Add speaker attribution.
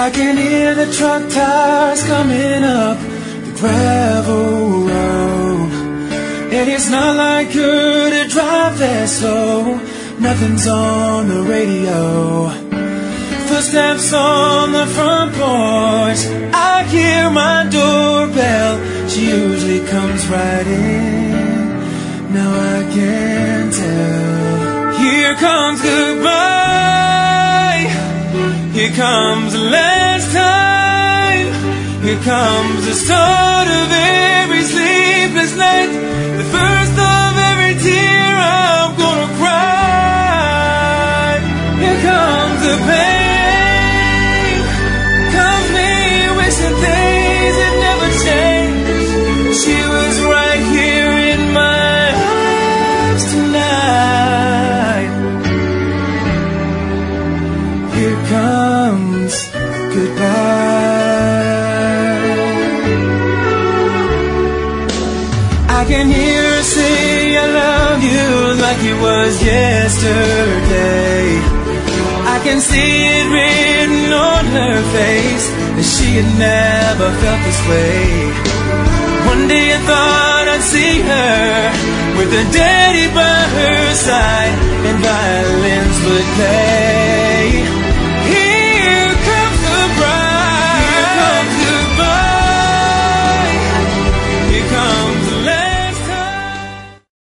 Speaker 1: I can hear the truck tires coming up the gravel road. And it's not like her to drive that slow. Nothing's on the radio. Footsteps on the front porch. I hear my doorbell. She usually comes right in. Now I can tell. Here comes goodbye. Here comes the last time. Here comes the start of every sleepless night. The first of every tear I'm gonna cry. Here comes the pain. Comes me wishing things had never changed. She was right here in my arms tonight. Here comes goodbye. I can hear her say I love you like it was yesterday. I can see it written on her face that she had never felt this way. One day I thought I'd see her with her daddy by her side and violins would play.